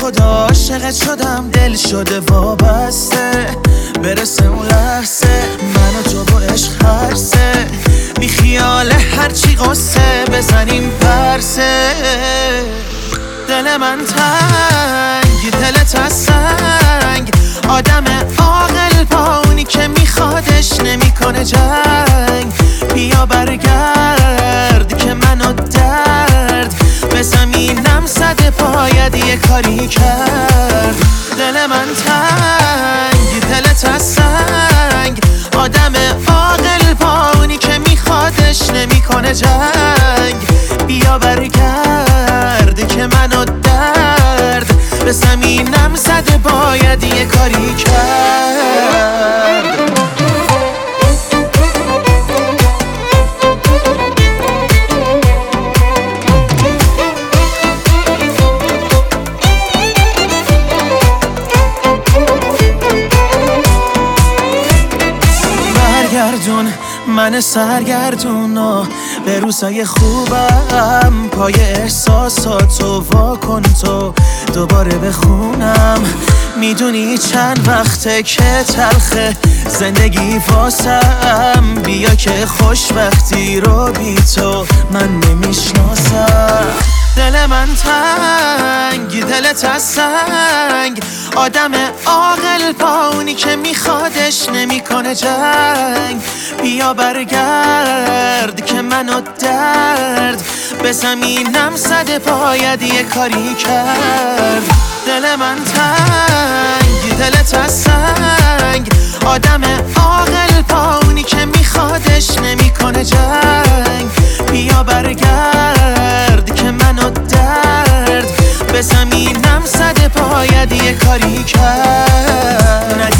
خدا عاشقت شدم، دل شده وابسته، برسه اون لحظه من و تو با عشق هرسه، بی خیال هرچی قصه بزنیم پرسه. دل من تنگ، دلت از سنگ، آدم عاقل با اونی که میخوادش نمیکنه جنگ. بیا برگرد که منو درد به زمینم زده، باید یه کاری کرد. دل من تنگ، دلت از سنگ، آدم عاقل با اونی که میخوادش نمیکنه جنگ. بیا برگرد که منو درد به زمینم زده، باید یه کاری کرد. برگردون من سرگردونو به روزای خوبم، پای احساساتو واکن تو دوباره بخونم. میدونی چند وقته که تلخه زندگی واسم، بیا که خوشبختی رو بی تو من نمیشناسم. دل من تنگ، دلت از سنگ، آدم عاقل با اونی که میخوادش نمیکنه جنگ. بیا برگرد که منو درد به زمینم زده، باید یه کاری کرد. دل من تنگ، دلت از سنگ، آدم عاقل با اونی که میخوادش نمیکنه جنگ. بیا برگرد که منو درد به زمینم زده، باید یه کاری کرد.